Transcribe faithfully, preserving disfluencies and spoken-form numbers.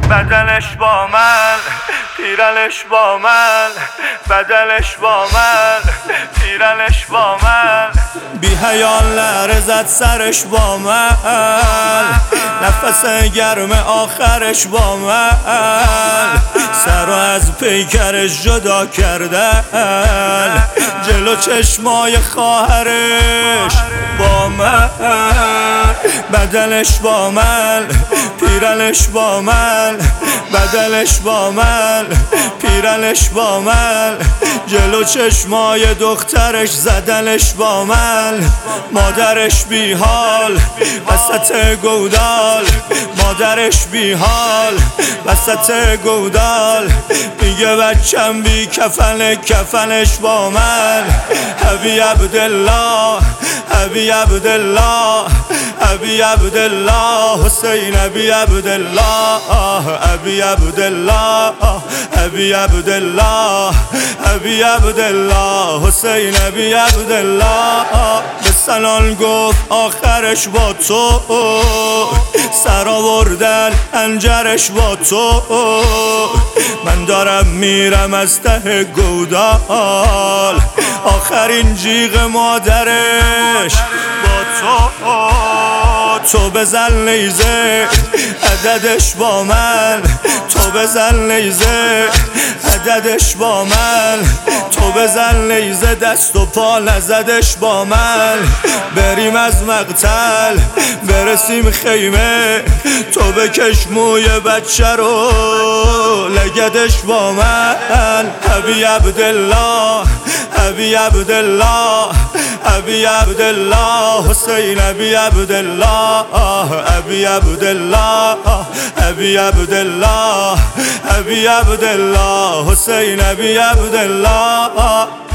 بدلش با من، پیرنش با من، بدلش با من، پیرنش با من. بی حیال لرزد سرش با من، نفس گرم آخرش با من، سر از پیکرش جدا کردن، جلو چشمای خواهرش با من. بدلش با من، پیرنش با من، بدلش با من، پیرنش با من، جلو چشمای دخترش زدنش با من. مادرش بی حال وسط گودال، مادرش بی حال وسط گودال، میگه بچم بی کفن، کفنش با من. ابی عبدالله، ابی عبدالله، ابی عبدالله، حسین ابی عبدالله، ابی عبدالله، ابی عبدالله، ابی عبدالله، حسین ابی عبدالله. به سنان گفت آخرش با تو، سر آوردن انجرش با تو. من دارم میرم از ته گودال، آخرین جیغ مادرش با تو. تو بزن نیزه عددش با من، تو بزن نیزه عددش با من، تو بزن نیزه دست و پا نزدش با من. بریم از مقتل برسیم خیمه، تو بکش موی بچه رو لگدش با من. ابی عبدالله، ابی عبدالله، ابی عبدالله، حسین ابی عبدالله، ابی عبدالله، ابی عبدالله، ابی عبدالله، حسین ابی عبدالله.